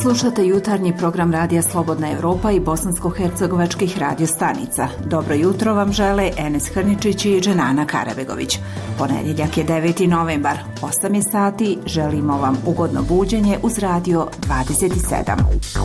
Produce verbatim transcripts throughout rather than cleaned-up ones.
Slušate jutarnji program Radija Slobodna Evropa i bosansko-hercegovačkih radio stanica. Dobro jutro vam žele Enes Hrničić i Dženana Karabegović. Ponedjeljak je deveti novembar, osam je sati, želimo vam ugodno buđenje uz radio dvadeset sedam.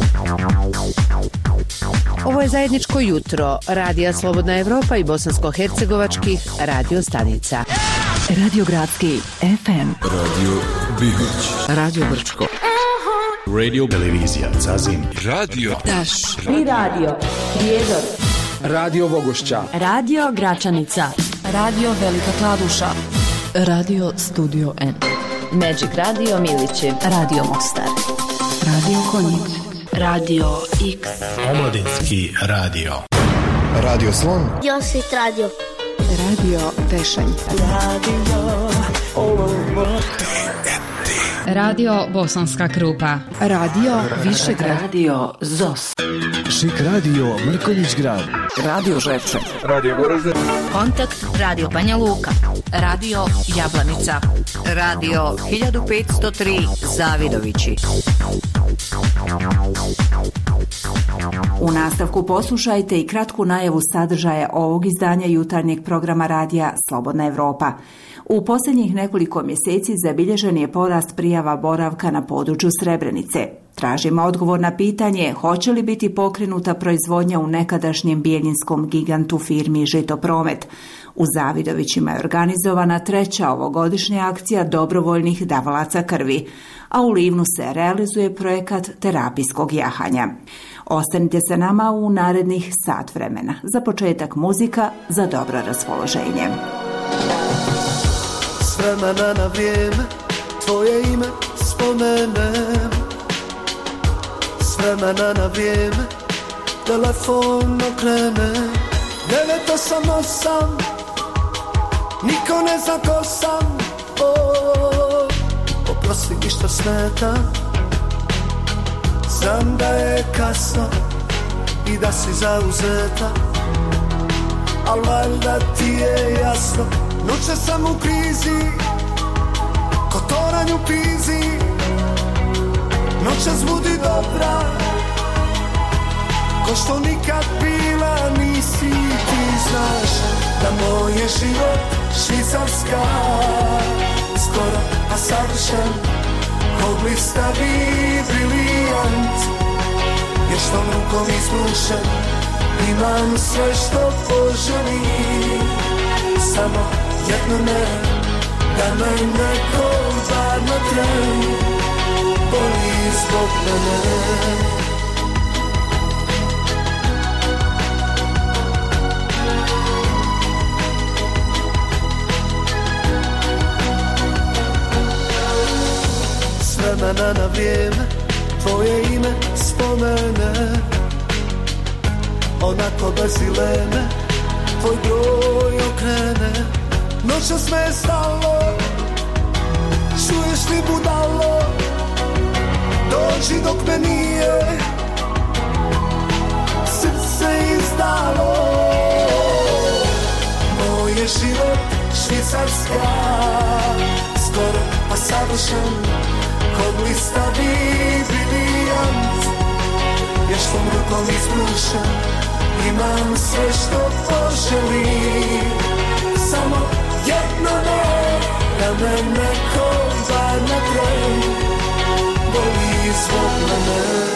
Ovo je zajedničko jutro Radija Slobodna Evropa i bosansko-hercegovačkih radio stanica. Radio Gradski F M, Radio Bihoć, Radio Brčko, Radio Televizija Zazim, Radio Daš i Radio Prijedor, Radio Vogošća, Radio Gračanica, Radio Velika Kladuša, Radio Studio N, Magic Radio Milići, Radio Mostar, Radio Konjic, Radio X, Omladinski radio, Radio Slon, Josit Radio, Radio Tešanj, Radio Olovo, Radio Bosanska Krupa, Radio Višegrad, Radio Zos, Šik Radio Mrkonjić Grad, Radio Ževče, Radio Goražde, Kontakt Radio Banja Luka, Radio Jablanica, Radio hiljadu petsto tri Zavidovići. U nastavku poslušajte i kratku najavu sadržaja ovog izdanja jutarnjeg programa Radija Slobodna Evropa. U posljednjih nekoliko mjeseci zabilježen je porast prijava boravka na području Srebrenice. Tražimo odgovor na pitanje hoće li biti pokrenuta proizvodnja u nekadašnjem bijeljinskom gigantu firmi Žitopromet. U Zavidovićima je organizovana treća ovogodišnja akcija dobrovoljnih davalaca krvi, a u Livnu se realizuje projekat terapijskog jahanja. Ostanite sa nama u narednih sat vremena. Za početak muzika za dobro raspoloženje. S vremena na vrijeme tvoje ime spomenem, s vremena na vrijeme telefon okrene. Devet osam osam, niko ne zna ko sam. Oh, oprosti mi što smeta, znam da je kasno i da si zauzeta, al valjda ti je jasno. Noće sam u krizi, ko toranj u pizi, noćas budi dobra, ko što nikad bila nisi. Ti znaš da moj je život švicarska, skoro pa savršen, ko blistavi brilijant. Još tom rukom izbrušen, imam sve što poželim, samo jedno ne, da me neko varno tren, boli zbog mene. S vremena na vrijeme tvoje ime spomene, onako bez dileme tvoj broj okrene. Noćas me stalo, čuješ li budalo, dođi dok me nije srce izdalo. Moj je život švicarska, skoro pa savršen, ko blistavi brilijant. Još tom rukom izbrušen, imam sve što poželim, samo jedno ne, da me neko varno tren, boli zbog mene.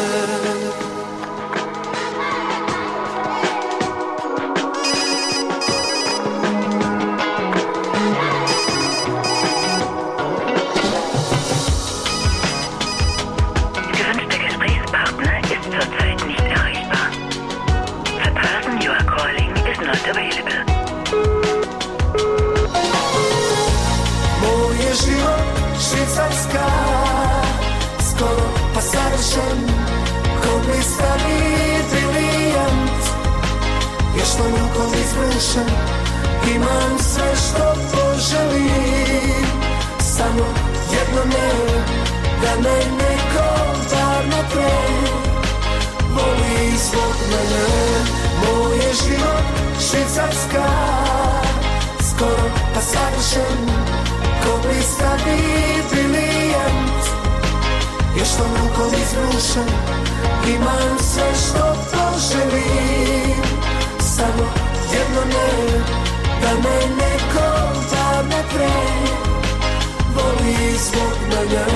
Skoro pa savršen, ko blistavi brilijant. Još tom rukom izbrušen, imam sve što poželim, samo jedno ne, da me neko varno tren, voli zbog mene. Moj je život švicarska, skoro pa savršen, ko blistavi brilijant. Još tom rukom izbrušen, razrušen, imam sve što poželim. Samo jedno ne, da me neko davne pre voli zbog mene.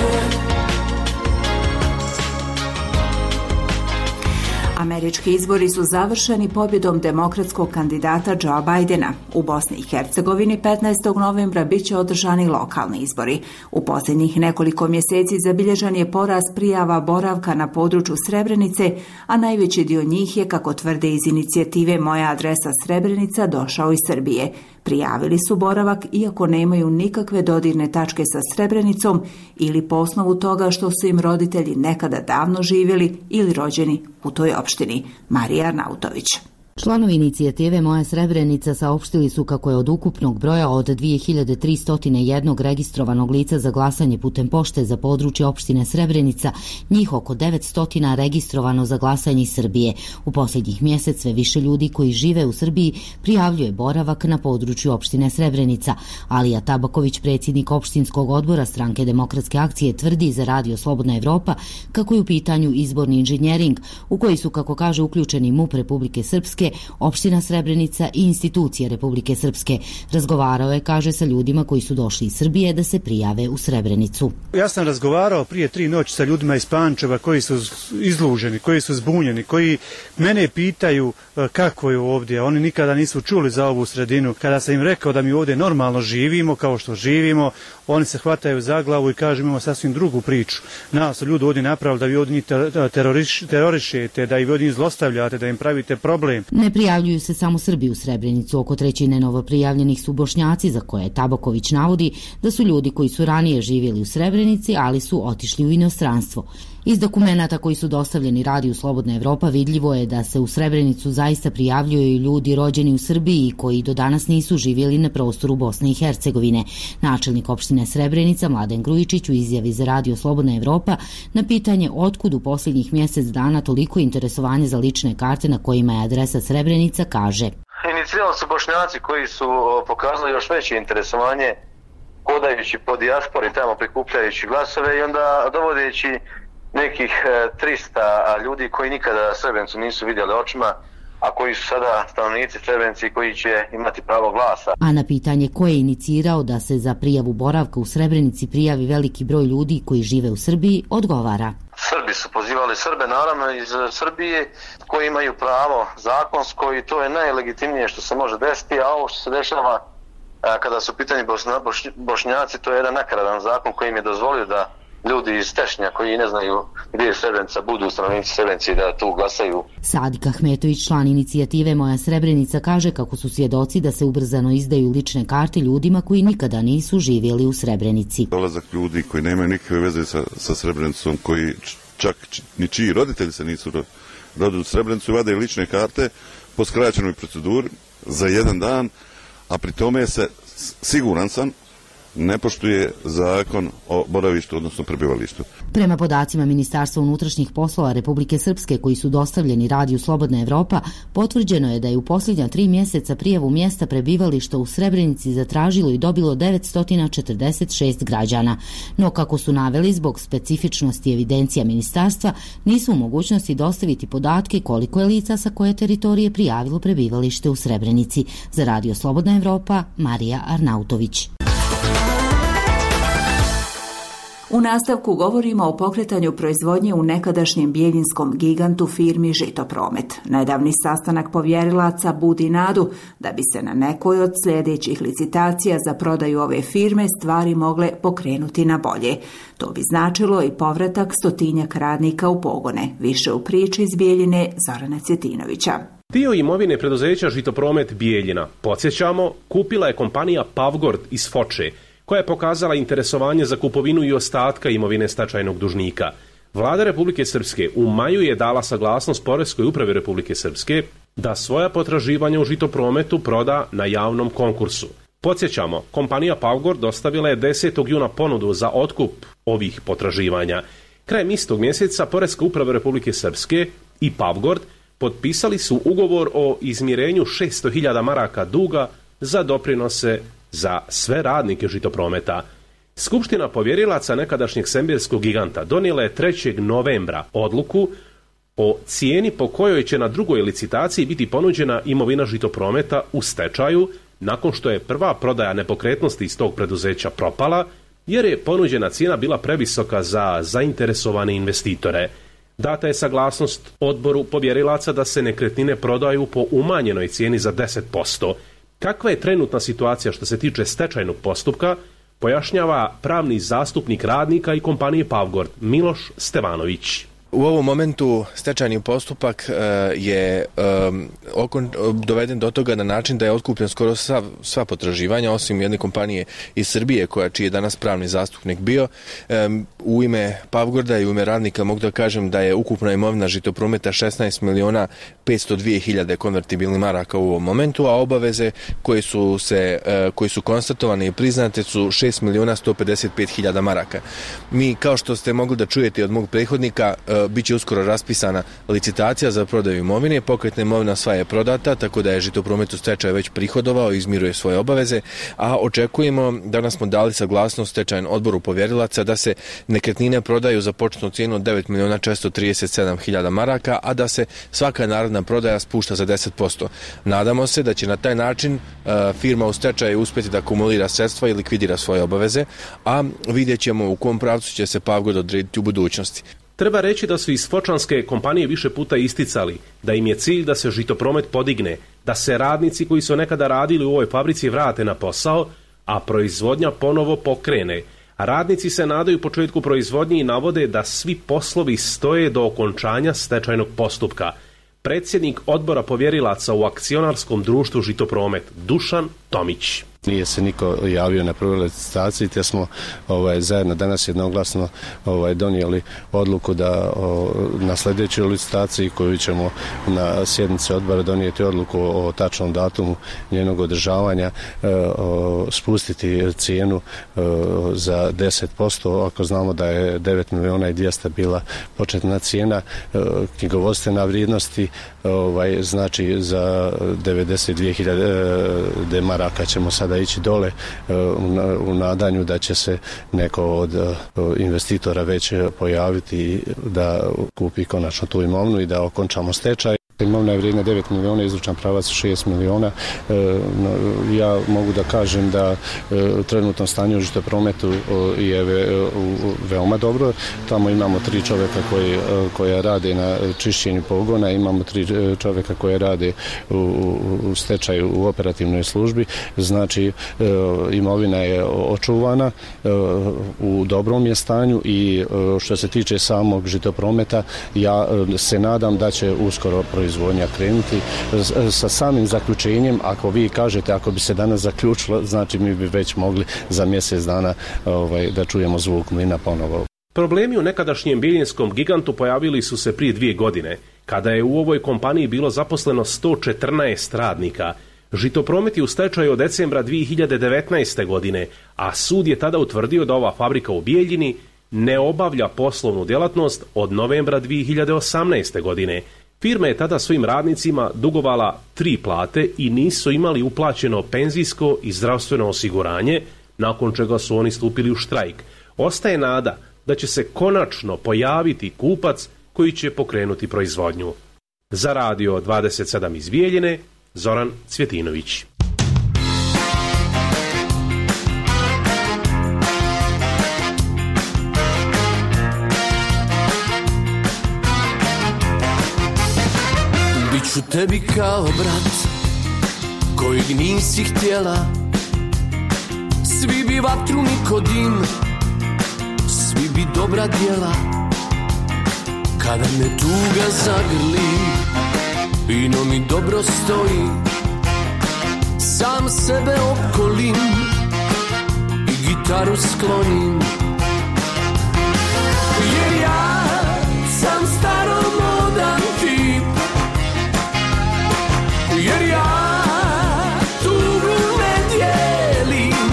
Američki izbori su završeni pobjedom demokratskog kandidata Joea Bidena. U Bosni i Hercegovini petnaestog novembra bit će održani lokalni izbori. U posljednjih nekoliko mjeseci zabilježen je porast prijava boravka na području Srebrenice, a najveći dio njih je, kako tvrde iz inicijative Moja adresa Srebrenica, došao iz Srbije. Prijavili su boravak iako nemaju nikakve dodirne tačke sa Srebrenicom ili po osnovu toga što su im roditelji nekada davno živjeli ili rođeni u toj opštini. Marija Arnautović. Članovi inicijative Moja Srebrenica saopštili su kako je od ukupnog broja od dvije hiljade tristo jedan registrovanog lica za glasanje putem pošte za područje opštine Srebrenica, njih oko devetsto registrovano za glasanje iz Srbije. U posljednjih mjesec sve više ljudi koji žive u Srbiji prijavljuje boravak na području opštine Srebrenica. Alija Tabaković, predsjednik opštinskog odbora Stranke demokratske akcije, tvrdi za Radio Slobodna Evropa kako je u pitanju izborni inženjering, u koji su, kako kaže, uključeni MUP Republike Srpske, opština Srebrenica i institucije Republike Srpske. Razgovarao je, kaže, sa ljudima koji su došli iz Srbije da se prijave u Srebrenicu. Ja sam razgovarao prije tri noći sa ljudima iz Pančeva koji su izluženi, koji su zbunjeni, koji mene pitaju kako je ovdje. Oni nikada nisu čuli za ovu sredinu. Kada sam im rekao da mi ovdje normalno živimo, kao što živimo, oni se hvataju za glavu i kažu imamo sasvim drugu priču. Nas su ljudi ovdje napravili da vi ovdje teroriš, terorišete, da ih ovdje zlostavljate, da im pravite problem. Ne prijavljuju se samo Srbi u Srebrenicu. Oko trećine novoprijavljenih su Bošnjaci, za koje Tabaković navodi da su ljudi koji su ranije živjeli u Srebrenici, ali su otišli u inostranstvo. Iz dokumenata koji su dostavljeni Radiju Slobodna Evropa vidljivo je da se u Srebrenicu zaista prijavljuju ljudi rođeni u Srbiji koji do danas nisu živjeli na prostoru Bosne i Hercegovine. Načelnik opštine Srebrenica Mladen Grujičić u izjavi za Radio Slobodna Evropa na pitanje otkud u posljednjih mjesec dana toliko interesovanje za lične karte na kojima je adresa Srebrenica, kaže: Inicirali su Bošnjaci koji su pokazali još veće interesovanje hodajući po dijaspori, tamo prikupljajući glasove i onda dovodeći nekih trista ljudi koji nikada Srebrenicu nisu vidjeli očima, a koji su sada stanovnici Srebrenici koji će imati pravo glasa. A na pitanje ko je inicirao da se za prijavu boravka u Srebrenici prijavi veliki broj ljudi koji žive u Srbiji, odgovara: Srbi su pozivali Srbe, naravno iz Srbije, koji imaju pravo zakonsko i to je najlegitimnije što se može desiti, a ovo što se dešava kada su pitanje Bošnjaci, to je jedan nakaradan zakon koji im je dozvolio da ljudi iz Tešnja koji ne znaju gdje je Srebrenica budu stanovnici Srebrenici da tu glasaju. Sadik Ahmetović, član inicijative Moja Srebrenica, kaže kako su svjedoci da se ubrzano izdaju lične karte ljudima koji nikada nisu živjeli u Srebrenici. Dolazak ljudi koji nemaju nikakve veze sa, sa Srebrenicom, koji čak ni čiji roditelji se nisu rodili u Srebrenicu, vade lične karte po skraćenoj proceduri za jedan dan, a pri tome se, siguran sam, ne poštuje zakon o boravištu, odnosno prebivalištu. Prema podacima Ministarstva unutrašnjih poslova Republike Srpske koji su dostavljeni Radiju Slobodna Evropa, potvrđeno je da je u posljednja tri mjeseca prijavu mjesta prebivališta u Srebrenici zatražilo i dobilo devetsto četrdeset šest građana. No, kako su naveli, zbog specifičnosti evidencija ministarstva, nisu u mogućnosti dostaviti podatke koliko je lica sa koje teritorije prijavilo prebivalište u Srebrenici. Za Radio Slobodna Evropa, Marija Arnautović. U nastavku govorimo o pokretanju proizvodnje u nekadašnjem bijeljinskom gigantu firmi Žitopromet. Nedavni sastanak povjerilaca budi nadu da bi se na nekoj od sljedećih licitacija za prodaju ove firme stvari mogle pokrenuti na bolje. To bi značilo i povratak stotinjak radnika u pogone. Više u priči iz Bijeljine Zorana Cvjetinovića. Dio imovine preduzeća Žitopromet Bijeljina, podsjećamo, kupila je kompanija Pavgord iz Foče, koja je pokazala interesovanje za kupovinu i ostatka imovine stečajnog dužnika. Vlada Republike Srpske u maju je dala saglasnost Poreskoj upravi Republike Srpske da svoja potraživanja u Žitoprometu proda na javnom konkursu. Podsjećamo, kompanija Pavgord dostavila je desetog juna ponudu za otkup ovih potraživanja. Krajem istog mjeseca Poreska uprava Republike Srpske i Pavgord potpisali su ugovor o izmirenju šesto hiljada maraka duga za doprinose za sve radnike Žitoprometa. Skupština povjerilaca nekadašnjeg sembirskog giganta donijela je trećeg novembra odluku o cijeni po kojoj će na drugoj licitaciji biti ponuđena imovina Žitoprometa u stečaju, nakon što je prva prodaja nepokretnosti iz tog preduzeća propala, jer je ponuđena cijena bila previsoka za zainteresovane investitore. Data je saglasnost odboru povjerilaca da se nekretnine prodaju po umanjenoj cijeni za deset posto. Kakva je trenutna situacija što se tiče stečajnog postupka, pojašnjava pravni zastupnik radnika i kompanije Pavgord Miloš Stevanović. U ovom momentu stečajni postupak uh, je um, okon, doveden do toga na način da je otkupljen skoro sva, sva potraživanja, osim jedne kompanije iz Srbije, koja čiji je danas pravni zastupnik bio. Um, u ime Pavgorda i u ime radnika mogu da kažem da je ukupna imovina Žitoprometa šesnaest miliona petsto dvije hiljade konvertibilnih maraka u ovom momentu, a obaveze koje su, se, uh, koje su konstatovane i priznate su šest miliona sto pedeset pet hiljada maraka. Mi, kao što ste mogli da čujete od mog prethodnika, uh, biće uskoro raspisana licitacija za prodaju imovine. Pokretna imovina sva je prodata, tako da je Žitopromet u stečaju već prihodovao i izmiruje svoje obaveze, a očekujemo, danas smo dali saglasnost stečajnom odboru povjerilaca da se nekretnine prodaju za početnu cijenu od devet miliona četiristo trideset sedam hiljada maraka, a da se svaka naredna prodaja spušta za deset posto. Nadamo se da će na taj način uh, firma u stečaju uspjeti da akumulira sredstva i likvidira svoje obaveze, a vidjet ćemo u kom pravcu će se Pavgord odrediti u budućnosti. Treba reći da su iz fočanske kompanije više puta isticali da im je cilj da se Žitopromet podigne, da se radnici koji su nekada radili u ovoj fabrici vrate na posao, a proizvodnja ponovo pokrene. Radnici se nadaju početku proizvodnje i navode da svi poslovi stoje do okončanja stečajnog postupka. Predsjednik odbora povjerilaca u akcionarskom društvu Žitopromet, Dušan Tomić. Nije se niko javio na prvoj licitaciji, te smo ovaj, zajedno danas jednoglasno ovaj, donijeli odluku da o, na sljedećoj licitaciji koju ćemo na sjednici odbora donijeti odluku o, o tačnom datumu njenog održavanja, e, o, spustiti cijenu e, za deset posto, ako znamo da je devet miliona i dvjesto bila početna cijena, e, knjigovodstvena vrijednosti, ovaj, znači za devedeset dvije hiljade maraka ćemo sad da ići dole u nadanju da će se neko od investitora već pojaviti da kupi konačno tu imovinu i da okončamo stečaj. Imovina je vrijedna devet miliona, izručan pravac šest miliona. Ja mogu da kažem da u trenutnom stanju u Žitoprometu je veoma dobro. Tamo imamo tri čovjeka koji, koja rade na čišćenju pogona, imamo tri čovjeka koje rade u, u stečaju u operativnoj službi. Znači, imovina je očuvana, u dobrom je stanju i što se tiče samog Žitoprometa, ja se nadam da će uskoro proizvoditi proizvodnja krenuti sa samim zaključenjem. Ako vi kažete, ako bi se danas zaključilo, znači mi bi već mogli za mjesec dana ovaj, da čujemo zvuk mlina ponovo. Problemi u nekadašnjem biljinskom gigantu pojavili su se prije dvije godine, kada je u ovoj kompaniji bilo zaposleno sto četrnaest radnika. Žitopromet je u stečaju od decembra dvije hiljade devetnaeste. godine, a sud je tada utvrdio da ova fabrika u Bijeljini ne obavlja poslovnu djelatnost od novembra dvije hiljade osamnaeste. godine. Firma je tada svojim radnicima dugovala tri plate i nisu imali uplaćeno penzijsko i zdravstveno osiguranje, nakon čega su oni stupili u štrajk. Ostaje nada da će se konačno pojaviti kupac koji će pokrenuti proizvodnju. Za Radio dvadeset sedam iz Bijeljine, Zoran Cvjetinović. Biću tebi kao brat kojeg nisi htjela, svi bi vatru niko dim, svi bi dobra djela. Kada me tuga zagrli, vino mi dobro stoji, sam sebe opkolim i gitaru sklonim. Jer ja sam staromodan tip, jer ja tugu ne dijelim.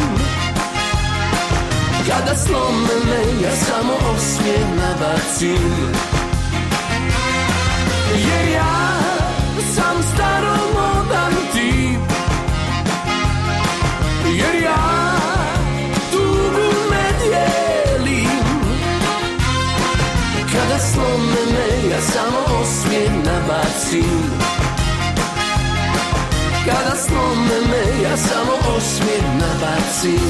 Kada slome me, ja samo osmijeh nabacim. Jer ja sam staromodan tip, jer ja tugu ne osmijeh nabacim. Kada slome me, ja samo osmijeh nabacim.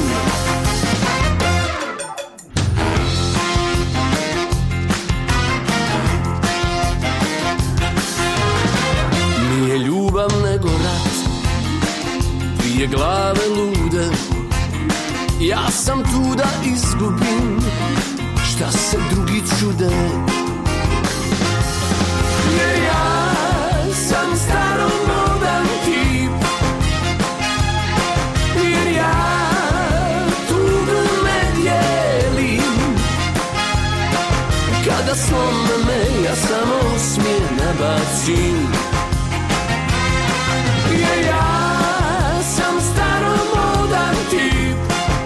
Nije ljubav nego rat, dvije glave lude. Ja sam tu da izgubim, šta se drugi čude. Jer ja sam staromodan tip, jer ja tugu ne dijelim. Kada slome me, ja samo osmijeh nabacim. Jer ja sam staromodan tip,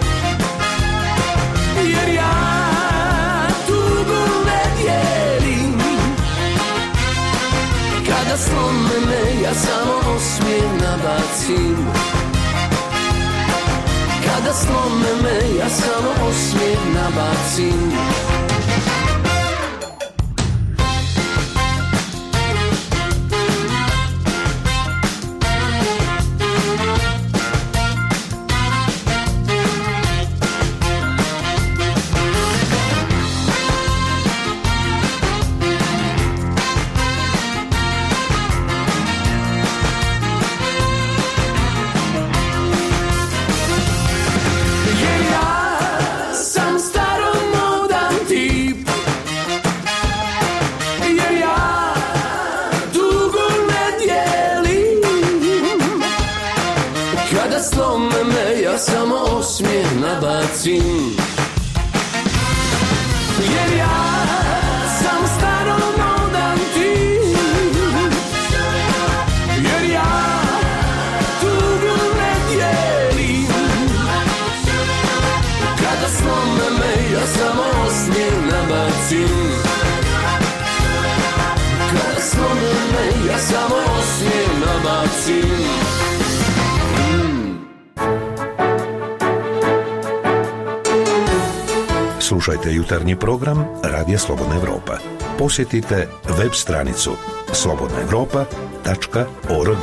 jer ja tugu ne dijelim. Kada slome me, ja samo osmijeh nabacim. Kada slome me, ja samo osmijeh nabacim. Samo osmijeh nabacim. Jer ja sam staromodan tip, jer ja tugu ne dijelim. Kada slome me, ja samo osmijeh nabacim. Kada slome me, ja samo osmijeh nabacim. Slušajte jutarnji program Radija Slobodna Evropa. Posjetite web stranicu slobodna evropa tačka org.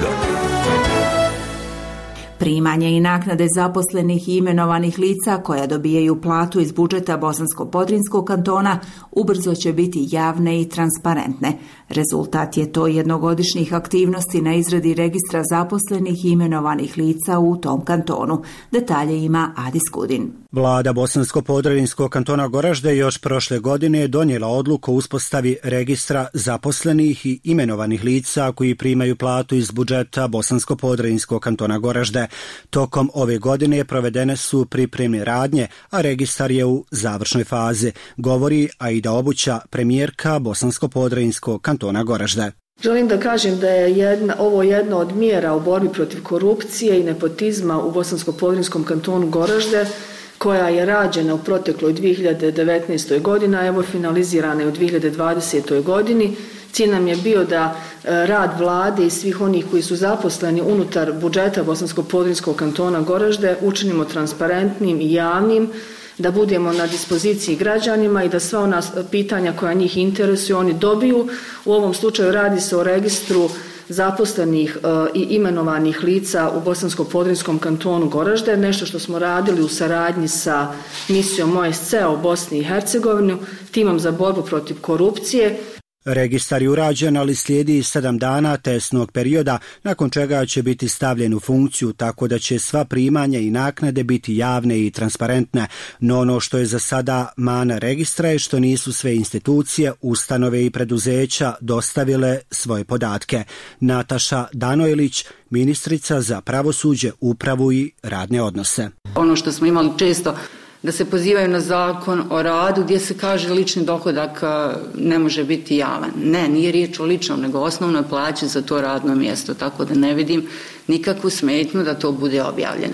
Primanje i naknade zaposlenih i imenovanih lica koja dobijaju platu iz budžeta Bosansko-Podrinjskog kantona ubrzo će biti javne i transparentne. Rezultat je to jednogodišnjih aktivnosti na izradi registra zaposlenih i imenovanih lica u tom kantonu. Detalje ima Adis Kudin. Vlada Bosansko-Podrinjskog kantona Goražde još prošle godine je donijela odluku o uspostavi registra zaposlenih i imenovanih lica koji primaju platu iz budžeta Bosansko-Podrinjskog kantona Goražde. Tokom ove godine provedene su pripremne radnje, a registar je u završnoj fazi, govori Aida Obuća, premijerka Bosansko-Podrinjskog kantona Goražde. Želim da kažem da je jedna, ovo jedna od mjera u borbi protiv korupcije i nepotizma u Bosansko-Podrinjskom kantonu Goražde, koja je rađena u protekloj dvije hiljade devetnaestoj godini, a evo finalizirana je u dvije hiljade dvadesetoj godini. Cilj nam je bio da rad vlade i svih onih koji su zaposleni unutar budžeta Bosansko-Podrinjskog kantona Goražde učinimo transparentnim i javnim, da budemo na dispoziciji građanima i da sva ona pitanja koja njih interesuju oni dobiju. U ovom slučaju radi se o registru zaposlenih i imenovanih lica u Bosansko-Podrinjskom kantonu Goražde, nešto što smo radili u saradnji sa misijom O S C-a u Bosni i Hercegovini, timom za borbu protiv korupcije. Registar je urađen, ali slijedi sedam dana testnog perioda, nakon čega će biti stavljen u funkciju, tako da će sva primanja i naknade biti javne i transparentne. No ono što je za sada mana registra je što nisu sve institucije, ustanove i preduzeća dostavile svoje podatke. Nataša Danojlić, ministrica za pravosuđe, upravu i radne odnose. Ono što smo imali često da se pozivaju na zakon o radu gdje se kaže lični dohodak ne može biti javan. Ne, nije riječ o ličnom, nego osnovnoj plaći za to radno mjesto, tako da ne vidim nikakvu smetnju da to bude objavljeno.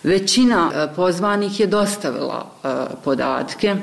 Većina pozvanih je dostavila podatke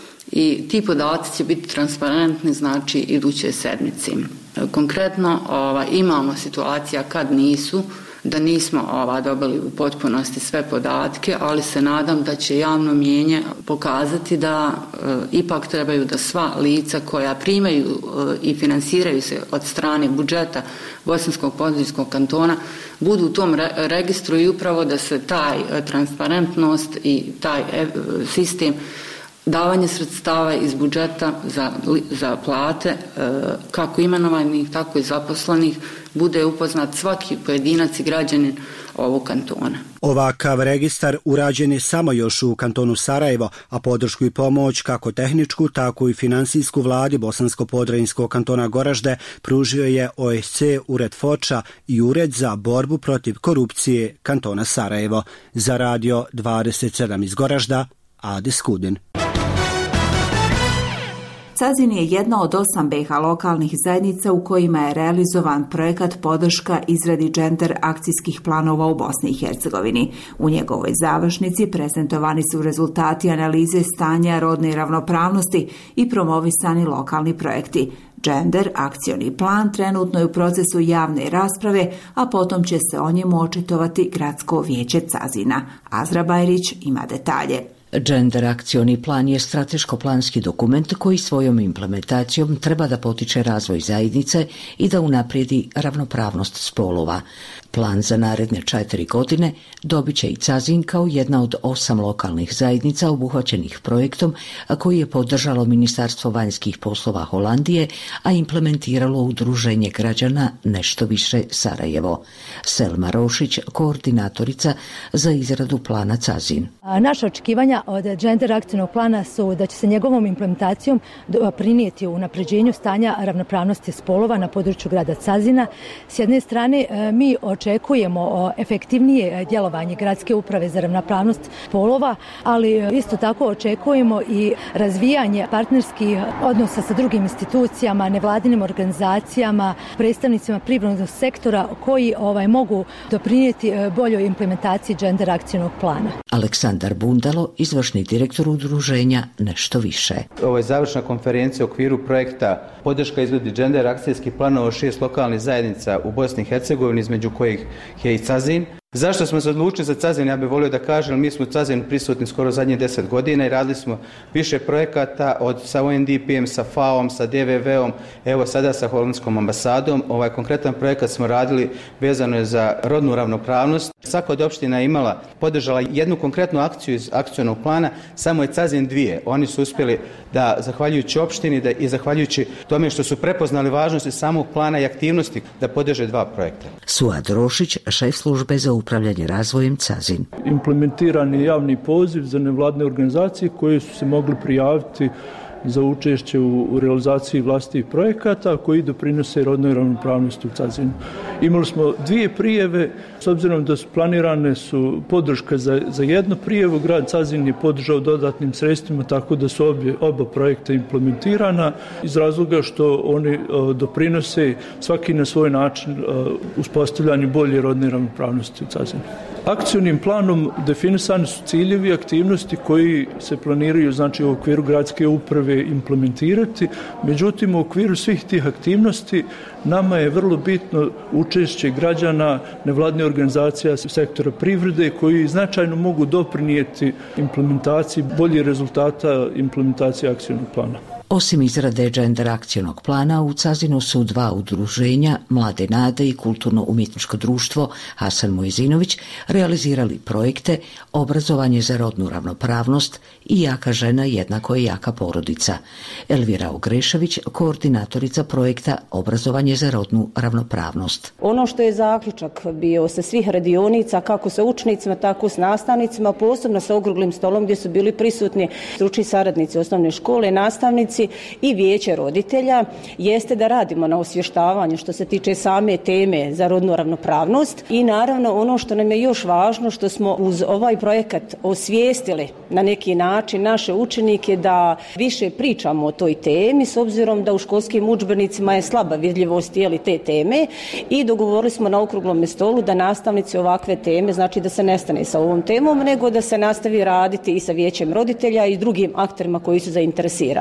i ti podaci će biti transparentni, znači iduće sedmici. Konkretno imamo situacija kad nisu da nismo ova dobili u potpunosti sve podatke, ali se nadam da će javno mnijenje pokazati da e, ipak trebaju da sva lica koja primaju e, i finansiraju se od strane budžeta Bosanskog Podrinjskog kantona budu u tom re- registru i upravo da se taj e, transparentnost i taj e, sistem davanje sredstava iz budžeta za, za plate, e, kako imenovanih, tako i zaposlenih, bude upoznat svaki pojedinac i građanin ovog kantona. Ovakav registar urađen je samo još u kantonu Sarajevo, a podršku i pomoć kako tehničku, tako i finansijsku vladi Bosansko-Podrinjskog kantona Goražde pružio je O S C Ured Foča i Ured za borbu protiv korupcije kantona Sarajevo. Za Radio dvadeset sedam iz Goražda, Ade Skudin. Cazin je jedna od osam B iH lokalnih zajednica u kojima je realizovan projekat podrška izradi gender akcijskih planova u Bosni i Hercegovini. U njegovoj završnici prezentovani su rezultati analize stanja rodne ravnopravnosti i promovisani lokalni projekti. Gender akcioni plan trenutno je u procesu javne rasprave, a potom će se o njemu očitovati Gradsko vijeće Cazina. Azra Bajrić ima detalje. Gender akcioni plan je strateško-planski dokument koji svojom implementacijom treba da potiče razvoj zajednice i da unaprijedi ravnopravnost spolova. Plan za naredne četiri godine dobit će i Cazin kao jedna od osam lokalnih zajednica obuhvaćenih projektom, a koji je podržalo Ministarstvo vanjskih poslova Holandije, a implementiralo Udruženje građana Nešto više Sarajevo. Selma Rošić, koordinatorica za izradu plana Cazin. Naša očekivanja od gender akcijnog plana su da će se njegovom implementacijom prinijeti u unapređenju stanja ravnopravnosti spolova na području grada Cazina. S jedne strane, mi očekujemo efektivnije djelovanje gradske uprave za ravnopravnost spolova, ali isto tako očekujemo i razvijanje partnerskih odnosa sa drugim institucijama, nevladinim organizacijama, predstavnicima privrednog sektora koji ovaj, mogu doprinijeti boljoj implementaciji gender akcijnog plana. Aleksandar Bundalo, izvršni direktor udruženja Nešto više. Ovo je završna konferencija u okviru projekta podrška izradi gender akcijskih planova šest lokalnih zajednica u Bosni i Hercegovini, između kojih je i Cazin. Zašto smo se odlučili za Cazin? Ja bih volio da kažem, mi smo u Cazinu prisutni skoro zadnjih deset godina i radili smo više projekata od sa U N D P-em, sa F A O-om, sa D V V-om, evo sada sa holandskom ambasadom. Ovaj konkretan projekat smo radili vezano je za rodnu ravnopravnost. Svaka od opština je imala, podržala jednu konkretnu akciju iz akcionog plana, samo je Cazin dvije. Oni su uspjeli da, zahvaljujući opštini da, i zahvaljujući tome što su prepoznali važnosti samog plana i aktivnosti, da podrže dva projekta. Suad Rošić, šef službe za upravljanje razvojem Cazin. Implementiran je javni poziv za nevladne organizacije koje su se mogli prijaviti za učešće u, u realizaciji vlastitih projekata koji doprinose rodnoj ravnopravnosti u Cazinu. Imali smo dvije prijeve, s obzirom da su planirane su podrška za, za jednu prijevu, grad Cazin je podržao dodatnim sredstvima, tako da su obje, oba projekta implementirana iz razloga što oni o, doprinose svaki na svoj način o, uspostavljanju bolje rodne ravnopravnosti u Cazinu. Akcionim planom definisani su ciljevi aktivnosti koji se planiraju, znači u okviru gradske uprave implementirati, međutim u okviru svih tih aktivnosti nama je vrlo bitno učešće građana, nevladne organizacija sektora privrede koji značajno mogu doprinijeti implementaciji boljih rezultata implementacije akcionog plana. Osim izrade gender akcionog plana, u Cazinu su dva udruženja, Mlade nade i Kulturno-umjetničko društvo Hasan Mojzinović, realizirali projekte Obrazovanje za rodnu ravnopravnost i Jaka žena jednako je jaka porodica. Elvira Ogrešević, koordinatorica projekta Obrazovanje za rodnu ravnopravnost. Ono što je zaključak bio sa svih radionica, kako sa učenicima, tako s nastavnicima, posebno sa okruglim stolom gdje su bili prisutni stručni saradnici osnovne škole, nastavnici i vijeće roditelja, jeste da radimo na osvještavanju što se tiče same teme za rodnu ravnopravnost i naravno ono što nam je još važno, što smo uz ovaj projekat osvijestili na neki način naše učenike da više pričamo o toj temi, s obzirom da u školskim udžbenicima je slaba vidljivost jeli te teme, i dogovorili smo na okruglom stolu da nastavnici ovakve teme, znači da se ne stane sa ovom temom, nego da se nastavi raditi i sa vijećem roditelja i drugim akterima koji su zainteresirani.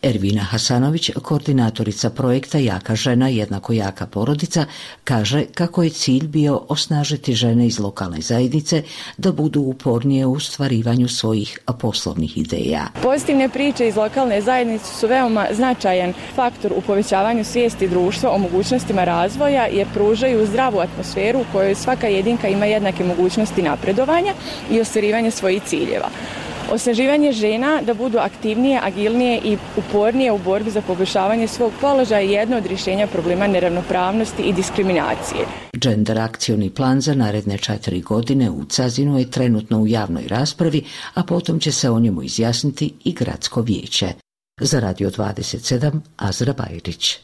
Ervina Hasanović, koordinatorica projekta Jaka žena, jednako jaka porodica, kaže kako je cilj bio osnažiti žene iz lokalne zajednice da budu upornije u ostvarivanju svojih poslovnih ideja. Pozitivne priče iz lokalne zajednice su veoma značajan faktor u povećavanju svijesti društva o mogućnostima razvoja jer pružaju zdravu atmosferu u kojoj svaka jedinka ima jednake mogućnosti napredovanja i ostvarivanja svojih ciljeva. Osnaživanje žena da budu aktivnije, agilnije i upornije u borbi za poboljšavanje svog položaja je jedno od rješenja problema neravnopravnosti i diskriminacije. Gender akcioni plan za naredne četiri godine u Cazinu je trenutno u javnoj raspravi, a potom će se o njemu izjasniti i gradsko vijeće. Za Radio dvadeset sedam, Azra Bajrić.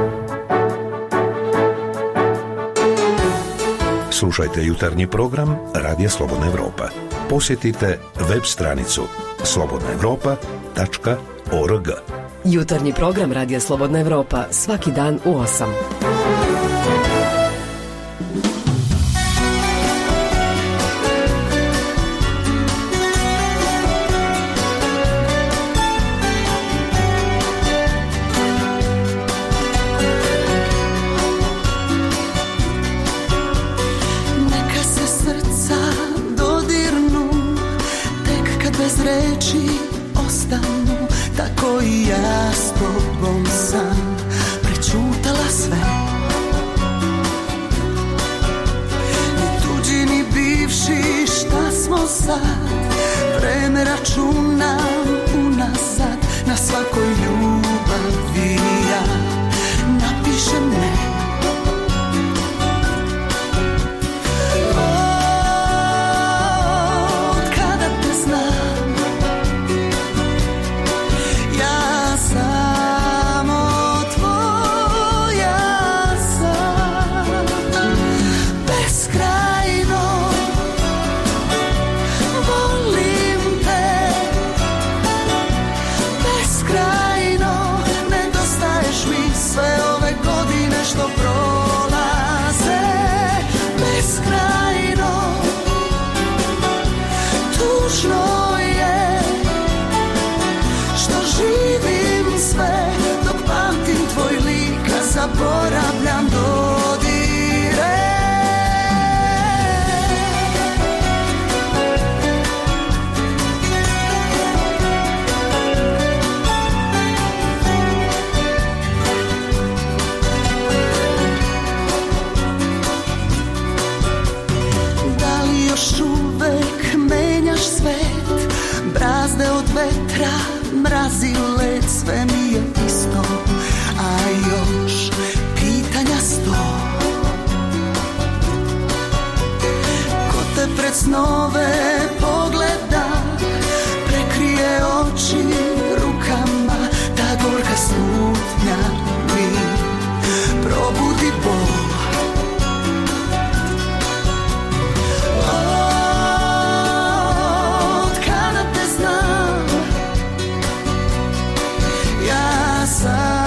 Slušajte jutarnji program Radija Slobodna Evropa. Posjetite web stranicu slobodna evropa tačka org. Jutarnji program Radija Slobodna Evropa svaki dan u osam. Reči ostanu, tako i ja s tobom sam prečutala sve. Ni tuđi ni bivši, šta smo sad, vreme računam unazad, na svakoj ljubavi ja napišem ne. Zaboravljam dodire. Da li još uvek menjaš svet, brazde od vetra, mrazi led, sve mi je isto, a još pitanja sto. Ko te pred snove pogleda, prekrije oči rukama, ta gorka slutnja mi probudi bol. Od kada te znam, ja sam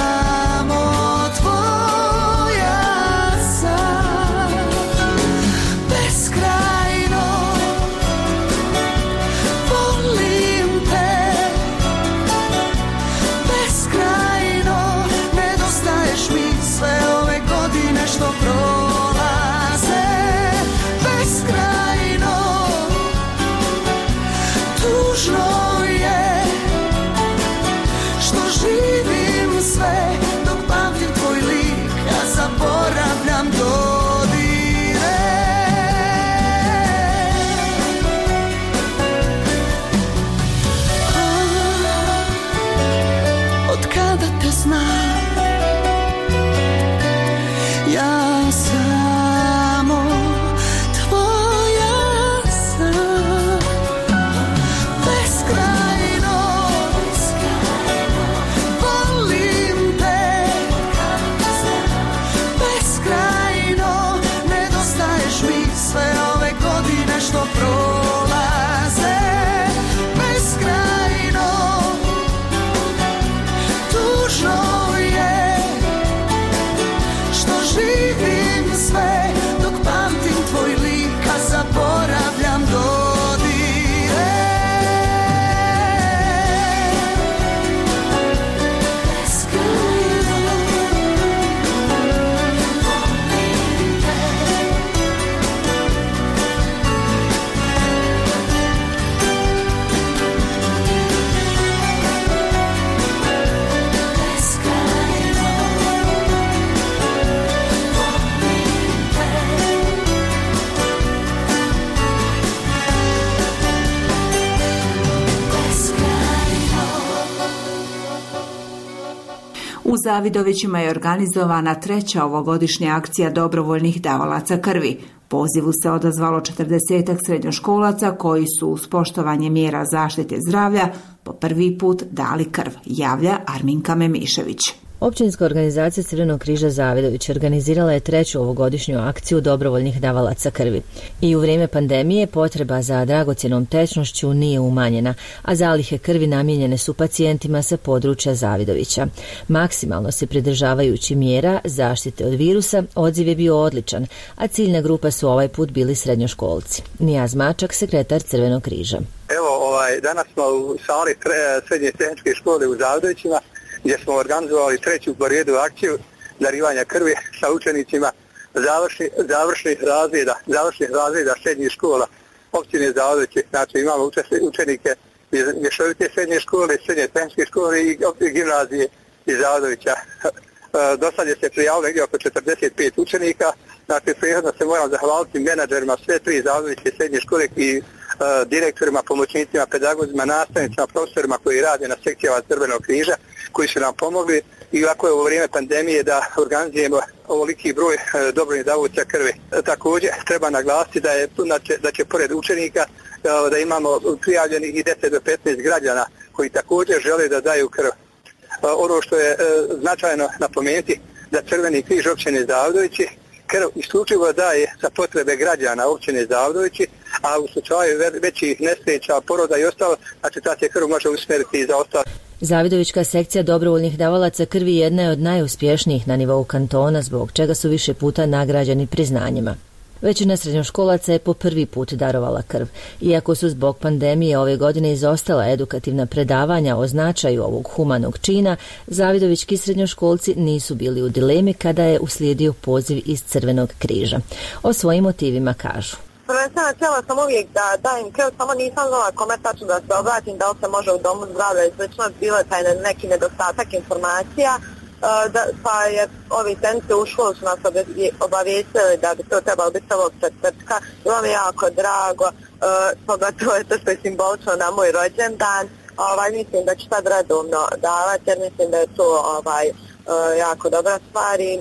Zavidovićima je organizovana treća ovogodišnja akcija dobrovoljnih davalaca krvi. Pozivu se odazvalo četrdesetak srednjoškolaca koji su uz poštovanje mjera zaštite zdravlja po prvi put dali krv, javlja Arminka Memišević. Općinska organizacija Crvenog križa Zavidović organizirala je treću ovogodišnju akciju dobrovoljnih davalaca krvi. I u vrijeme pandemije potreba za dragocjenom tečnošću nije umanjena, a zalihe krvi namijenjene su pacijentima sa područja Zavidovića. Maksimalno se pridržavajući mjera zaštite od virusa, odziv je bio odličan, a ciljna grupa su ovaj put bili srednjoškolci. Nijaz Mačak, sekretar Crvenog križa. Evo, ovaj, danas smo u sali srednje tehničke škole u Zavidovićima, gdje smo organizovali treću po redu akciju darivanja krvi sa učenicima završni, završnih razreda, završnih razreda srednjih škola općine Zavidoviće. Znači imamo učenike iz mješovite srednje škole, srednje tehničke škole i gimnazije iz Zavidovića. Do sad je se prijavilo negdje oko četrdeset pet učenika. Znači prihodno se moram zahvaliti menadžerima sve tri Zavidoviće srednje škole i Uh, direktorima, pomoćnicima, pedagozima, nastavnicima, profesorima koji rade na sekcijama Crvenog križa, koji su nam pomogli i ovako je u vrijeme pandemije da organizujemo ovoliki broj uh, dobrovoljnih davalaca krvi. Uh, također treba naglasiti da je da će, da će pored učenika uh, da imamo prijavljenih i deset do petnaest građana koji također žele da daju krv. Uh, ono što je uh, značajno napomenuti da Crveni križ općine Zavidovići krv isključivo daje za potrebe građana općine Zavidovići, a u slučaju većih nesreća, poroda i ostalo, znači ta se krv može usmjeriti i za ostalo. Zavidovićka sekcija dobrovoljnih davalaca krvi jedna je od najuspješnijih na nivou kantona, zbog čega su više puta nagrađeni priznanjima. Većina srednjoškolaca je po prvi put darovala krv. Iako su zbog pandemije ove godine izostala edukativna predavanja o značaju ovog humanog čina, zavidovićki srednjoškolci nisu bili u dilemi kada je uslijedio poziv iz Crvenog križa. O svojim motivima kažu. Prvenstveno htjela sam uvijek da dajem krv, samo nisam znala kome tačno da se obratim, da li se može u domu zdravlja i slično, bilo je taj neki nedostatak informacija. Da, pa je ovi centri u školu su nas obavijestili da bi to trebalo biti ovog četvrtka. Bilo mi jako drago, pogotovo je to što je simbolično na moj rođendan. Ovaj, mislim da ću sad redovno davati jer mislim da je to ovaj, jako dobra stvar i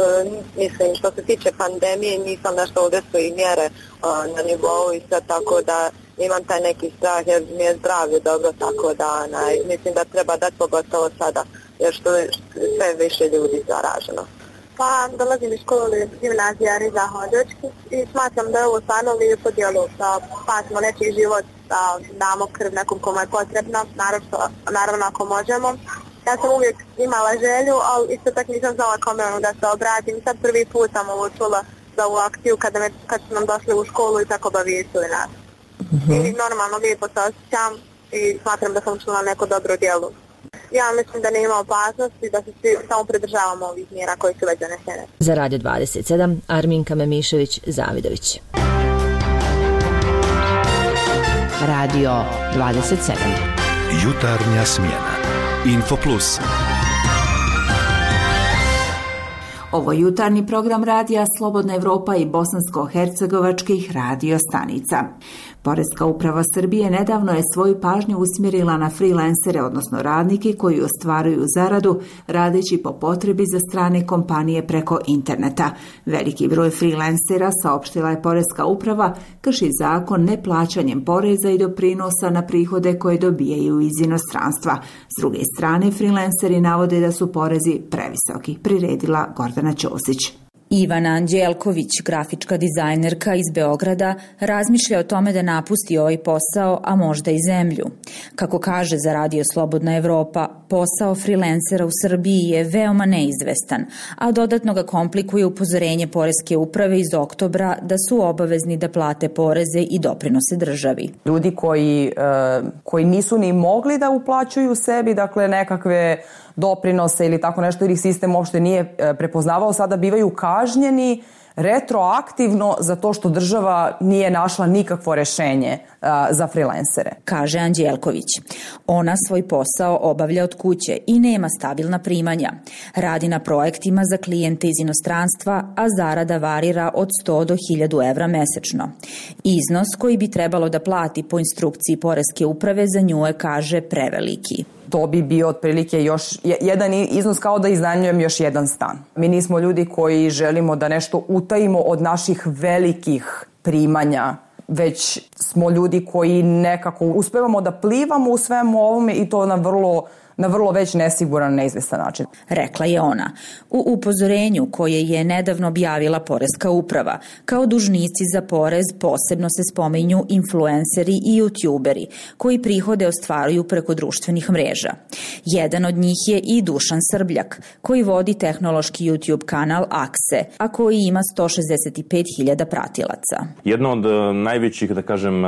mislim što se tiče pandemije nisam nešto ovdje su i mjere na nivou i sve, tako da imam taj neki strah jer mi je zdravlje dobro, tako da naj, mislim da treba dati pogotovo sada jer što je sve više ljudi zaraženo. Pa dolazim iz škole gimnazija Riza Hođočki i smatram da je ovo stvarno lijepo djelo da spasimo nečiji život, da damo krv nekom kome je potrebno, naravno, naravno ako možemo. Ja sam uvijek imala želju, ali isto tako nisam znala kome da se obratim. Sad prvi put sam ovo čula za ovu akciju kada, me, kad su nam došli u školu i tako obavijestili nas. Mm-hmm. I normalno lijepo se osjećam i smatram da sam čula neko dobro djelo. Ja mislim da nema opasnosti, da se svi samo pridržavamo ovih mjera koji su već donesene. Za Radio dvadeset sedam, Arminka Memišević, Zavidović. Radio dvadeset sedam. Jutarnja smjena. Info Plus. Ovo je jutarnji program radija Slobodna Evropa i bosansko-hercegovačkih radio stanica. Poreska uprava Srbije nedavno je svoju pažnju usmjerila na freelancere, odnosno radnike koji ostvaruju zaradu radeći po potrebi za strane kompanije preko interneta. Veliki broj freelancera, saopštila je Poreska uprava, krši zakon neplaćanjem poreza i doprinosa na prihode koje dobijaju iz inostranstva. S druge strane, freelanceri navode da su porezi previsoki, priredila Gordana Ćosić. Ivana Anđelković, grafička dizajnerka iz Beograda, razmišlja o tome da napusti ovaj posao, a možda i zemlju. Kako kaže za Radio Slobodna Evropa, posao freelancera u Srbiji je veoma neizvestan, a dodatno ga komplikuje upozorenje Poreske uprave iz oktobra da su obavezni da plate poreze i doprinose državi. Ljudi koji, koji nisu ni mogli da uplaćuju sebi, dakle nekakve doprinose ili tako nešto, jer ih sistem uopšte nije prepoznavao, sada bivaju kažnjeni retroaktivno za to što država nije našla nikakvo rešenje uh, za freelancere. Kaže Anđelković. Ona svoj posao obavlja od kuće i nema stabilna primanja. Radi na projektima za klijente iz inostranstva, a zarada varira od sto do hiljadu evra mesečno. Iznos koji bi trebalo da plati po instrukciji Poreske uprave za nju je, kaže, preveliki. to bi bio otprilike još jedan iznos kao da iznajmljujem još jedan stan. Mi nismo ljudi koji želimo da nešto utajimo od naših velikih primanja, već smo ljudi koji nekako uspevamo da plivamo u svemu ovome i to na vrlo na vrlo već nesiguran, neizvestan način. Rekla je ona. U upozorenju koje je nedavno objavila Poreska uprava, kao dužnici za porez posebno se spominju influenceri i youtuberi, koji prihode ostvaruju preko društvenih mreža. Jedan od njih je i Dušan Srbljak, koji vodi tehnološki YouTube kanal Akse, a koji ima sto šezdeset pet hiljada pratilaca. Jedna od najvećih, da kažem,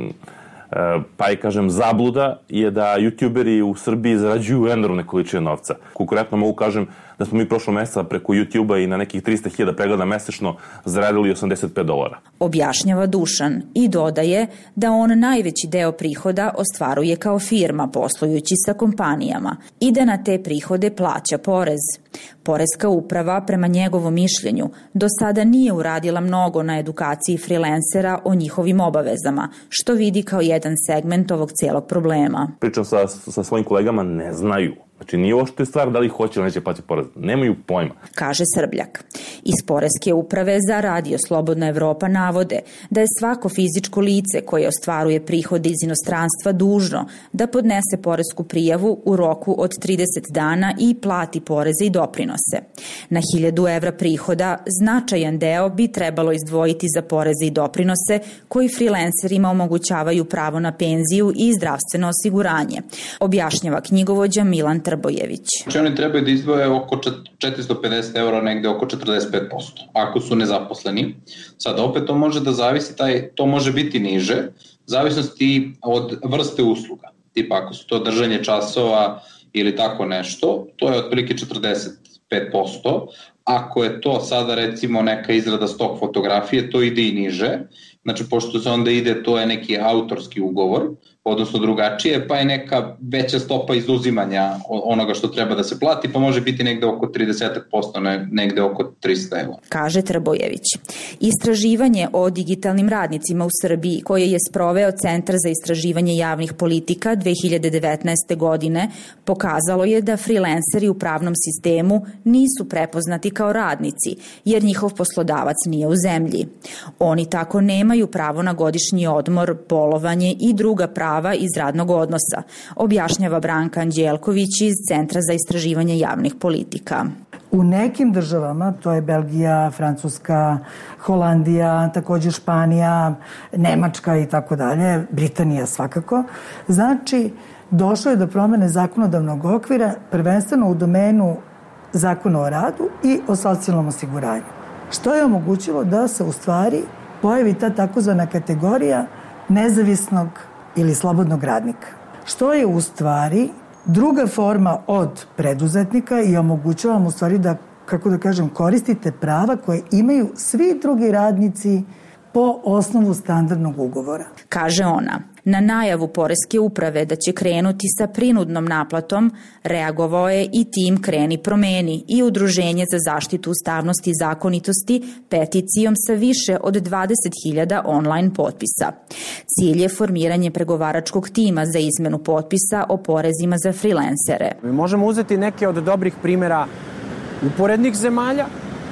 pa i kažem zabluda je da youtuberi u Srbiji zarađuju enormne količine novca. Konkretno mogu kažem da smo mi prošlog meseca preko YouTube-a i na nekih trista hiljada pregleda mesečno zaradili osamdeset pet dolara. Objašnjava Dušan i dodaje da on najveći deo prihoda ostvaruje kao firma poslujući sa kompanijama i da na te prihode plaća porez. Poreska uprava, prema njegovom mišljenju, do sada nije uradila mnogo na edukaciji freelancera o njihovim obavezama, što vidi kao jedan segment ovog celog problema. Pričam sa, sa svojim kolegama, ne znaju. Znači, nije ovo što je stvar da li hoće ili neće plaćati porez. Nemaju pojma. Kaže Srbljak. Iz Poreske uprave za Radio Slobodna Evropa navode da je svako fizičko lice koje ostvaruje prihode iz inostranstva dužno da podnese poresku prijavu u roku od trideset dana i plati poreze i doprinose. Na hiljadu evra prihoda značajan deo bi trebalo izdvojiti za poreze i doprinose koji freelancerima omogućavaju pravo na penziju i zdravstveno osiguranje, objašnjava knjigovođa Milan Trbojević. Znači oni trebaju da izdvoje oko četiristo pedeset eura, negde oko četrdeset pet posto, ako su nezaposleni. Sad opet to može da zavisi, taj, to može biti niže, zavisnosti od vrste usluga. Tipa ako su to držanje časova ili tako nešto, to je otprilike četrdeset pet posto. Ako je to sada recimo neka izrada stok fotografije, to ide i niže. Znači, pošto se onda ide, to je neki autorski ugovor, odnosno drugačije, pa je neka veća stopa izuzimanja onoga što treba da se plati, pa može biti negde oko trideset posto, negde oko trista evra. Kaže Trbojević. Istraživanje o digitalnim radnicima u Srbiji, koje je sproveo Centar za istraživanje javnih politika dve hiljade devetnaeste. godine, pokazalo je da freelanceri u pravnom sistemu nisu prepoznati kao radnici, jer njihov poslodavac nije u zemlji. Oni tako nemaju pravo na godišnji odmor, bolovanje i druga prava iz radnog odnosa, objašnjava Branka Anđelković iz Centra za istraživanje javnih politika. U nekim državama, to je Belgija, Francuska, Holandija, također Španija, Nemačka i tako dalje, Britanija svakako, znači došlo je do promene zakonodavnog okvira, prvenstveno u domenu zakona o radu i o socijalnom osiguranju, što je omogućilo da se u stvari pojavi ta takozvana kategorija nezavisnog ili slobodnog radnika, što je u stvari druga forma od preduzetnika i omogućava vam u stvari da, kako da kažem, koristite prava koje imaju svi drugi radnici po osnovu standardnog ugovora. Kaže ona, na najavu Poreske uprave da će krenuti sa prinudnom naplatom, reagovao je i tim Kreni promeni i Udruženje za zaštitu ustavnosti i zakonitosti peticijom sa više od dvadeset hiljada online potpisa. Cilj je formiranje pregovaračkog tima za izmenu potpisa o porezima za freelancere. Mi možemo uzeti neke od dobrih primjera uporednih zemalja,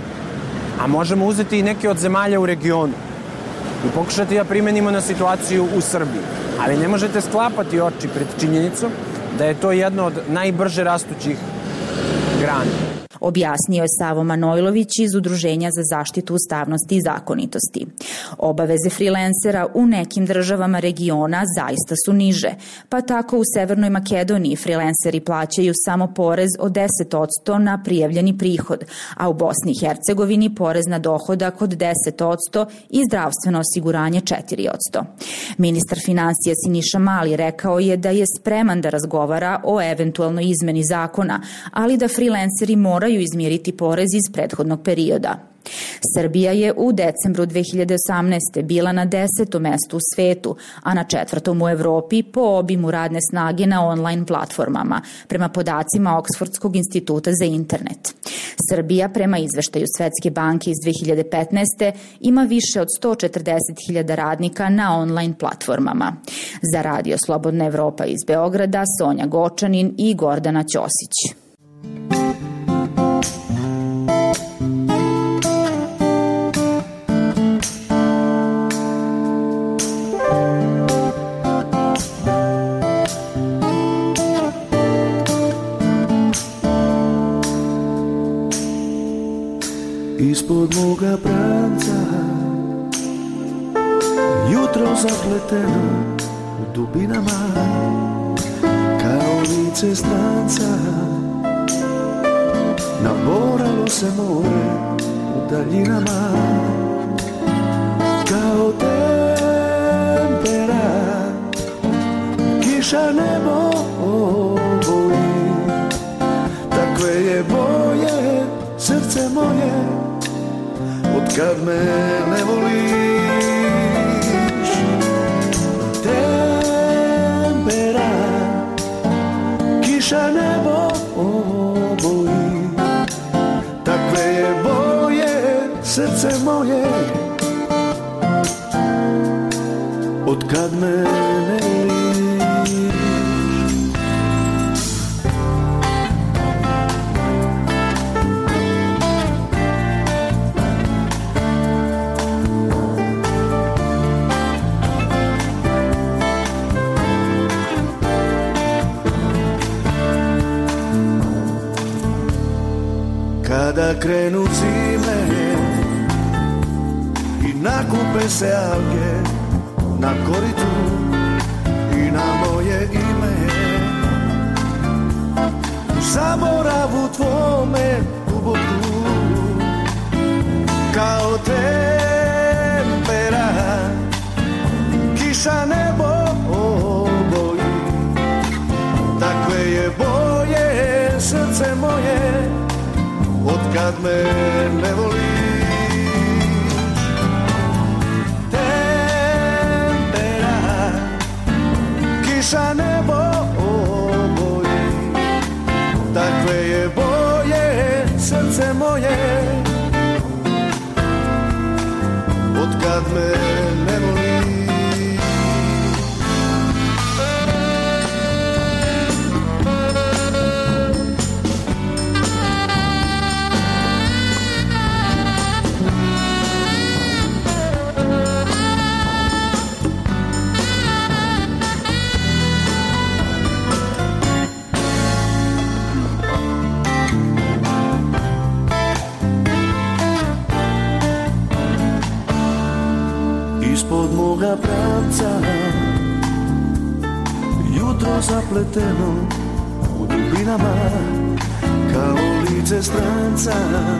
a možemo uzeti i neke od zemalja u regionu i pokušati da primenimo na situaciju u Srbiji. Ali ne možete sklapati oči pred činjenicom da je to jedno od najbrže rastućih grana. Objasnio je Savo Manojlović iz Udruženja za zaštitu ustavnosti i zakonitosti. Obaveze freelancera u nekim državama regiona zaista su niže, pa tako u Severnoj Makedoniji freelanceri plaćaju samo porez od deset posto na prijavljeni prihod, a u Bosni i Hercegovini porez na dohodak od deset posto i zdravstveno osiguranje četiri posto. Ministar finansija Siniša Mali rekao je da je spreman da razgovara o eventualnoj izmeni zakona, ali da freelanceri moraju moraju izmiriti porez iz prethodnog perioda. Srbija je u decembru dve hiljade osamnaeste. bila na desetom mestu u svetu, a na četvrtom u Evropi po obimu radne snage na online platformama, prema podacima Oksfordskog instituta za internet. Srbija, prema izveštaju Svetske banke iz dve hiljade petnaeste. ima više od sto četrdeset hiljada radnika na online platformama. Za Radio Slobodna Evropa iz Beograda, Sonja Gočanin i Gordana Ćosić. Ispod moga pranca jutro zapleteno u dubinama kao lice stranca, naboralo se more u daljinama kao tempera, kiša nebo oboji, takve je boje srce moje, kad me ne voliš. Tempera, kiša nebo oboji, takve je boje srce moje, od kad me ne voliš. Kada krenu zime i nakupe se alge na koritu i na moje ime, u zaboravu tvome duboku, kao tempera, kiša nebo oboji, takve je boje srce moje, od kad me ne voliš. Tempera, kiša nebo oboji, takve je boje srce moje, od kad me ne voliš. Ispod moga pravca jutro zapleteno u dubinama kao lice stranca,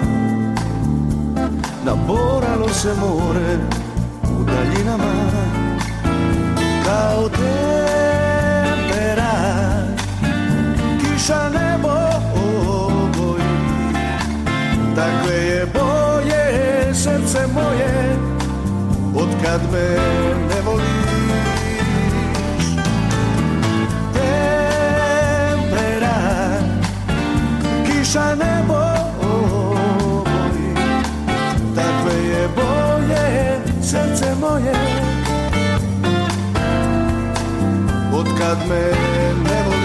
naboralo se more u daljinama kao tempera, kiša nebo oboji, takve je boje srce moje, od kad me ne voliš. Tempera, kiša nebo oboji, takve je boje srce moje, od kad me ne voliš.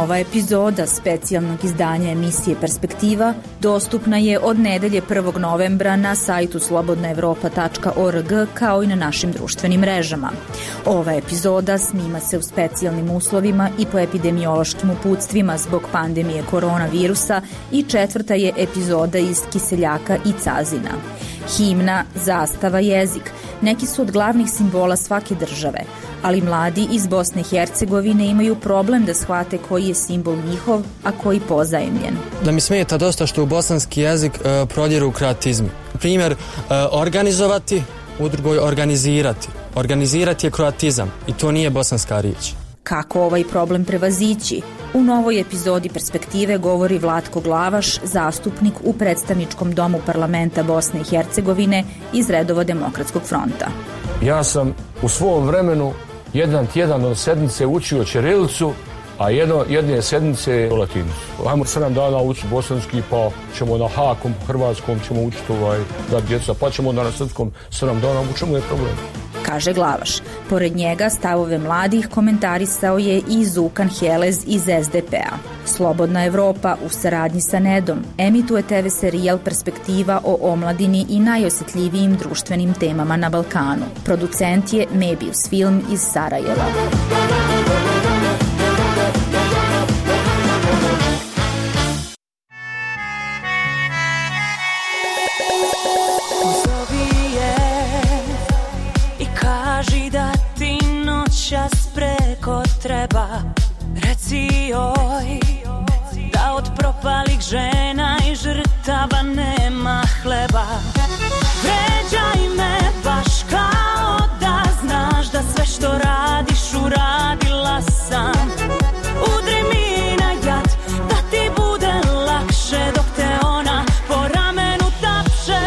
Nova epizoda specijalnog izdanja emisije Perspektiva dostupna je od nedelje prvog novembra na sajtu slobodna evropa tačka org kao i na našim društvenim mrežama. Ova epizoda snima se u specijalnim uslovima i po epidemiološkim uputstvima zbog pandemije koronavirusa i četvrta je epizoda iz Kiseljaka i Cazina. Himna, zastava, jezik neki su od glavnih simbola svake države, ali mladi iz Bosne i Hercegovine imaju problem da shvate koji je simbol njihov, a koji pozajemljen. Da mi smeta dosta što u bosanski jezik e, prodiru kroatizmi. Primjer, e, organizovati, u drugoj organizirati. Organizirati je kroatizam i to nije bosanska riječ. Kako ovaj problem prevazići? U novoj epizodi Perspektive govori Vlatko Glavaš, zastupnik u predstavničkom domu parlamenta Bosne i Hercegovine iz redova Demokratskog fronta. Ja sam u svom vremenu jedan tjedan od sedmice učio ćirilicu, a jedno, jedne sedmice latinicu. Ajmo sedam dana učiti bosanski, pa ćemo na hakom, hrvatskom ćemo učiti ovaj, da djeca, pa ćemo na srpskom sedam dana, u čemu je problem? Kaže Glavaš. Pored njega stavove mladih komentarisao je i Zukan Helez iz es de pe a. Slobodna Evropa u saradnji sa Nedom emituje te ve serijal Perspektiva o omladini i najosjetljivijim društvenim temama na Balkanu. Producent je Mebius Film iz Sarajeva. Treba, reci joj da od propalih žena i žrtava nema hleba. Vređaj me baš kao da znaš da sve što radiš uradila sam. Udri mi na jad da ti bude lakše dok te ona po ramenu tapše.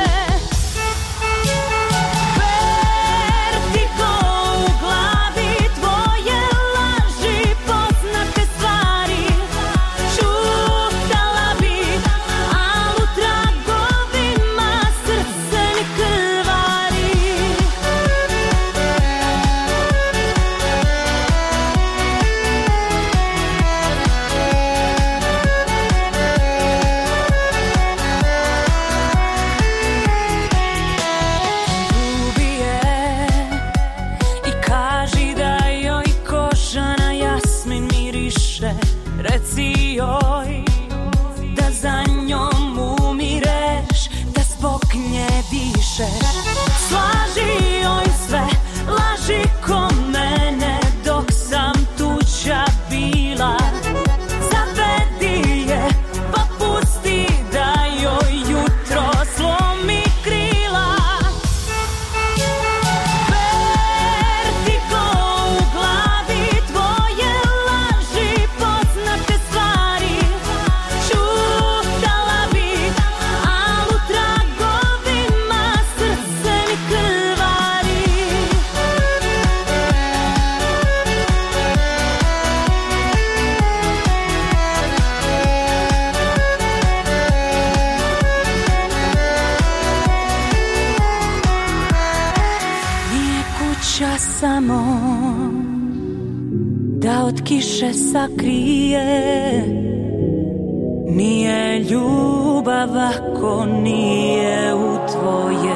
Slaži joj sve, laži ko mene dok sam tuđa bila. Zavedi je, pa pusti da joj jutro slomi krila. Vertigo u glavi tvoje laži, poznate stvari. Čutala bi, al u tragovima srce mi krvari. Nije kuća samo da od kiše sakrije, nije ljubav ako nije u tvoje.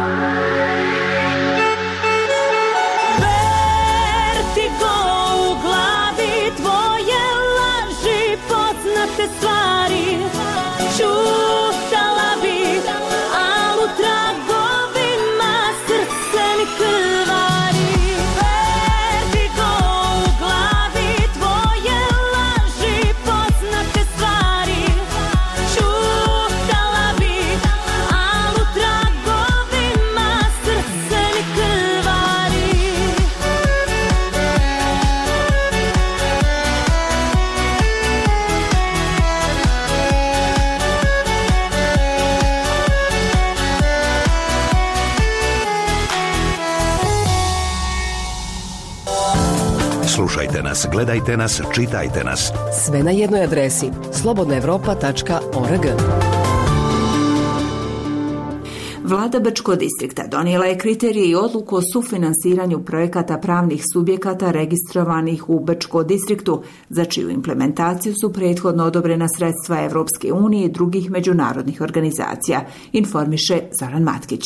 Vertigo u glavi tvoje laži, poznate stvari. Čutala bi, al u tragovima srce mi krvari. Vertigo u glavi tvoje laži, poznate stvari. Čutala bi, al u tragovima srce mi krvari. Slušajte nas, gledajte nas, čitajte nas. Sve na jednoj adresi slobodna evropa tačka org. Vlada Brčkog distrikta donijela je kriterije i odluku o sufinansiranju projekata pravnih subjekata registrovanih u Brčkom distriktu, za čiju implementaciju su prethodno odobrena sredstva Evropske unije i drugih međunarodnih organizacija, informiše Zoran Matkić.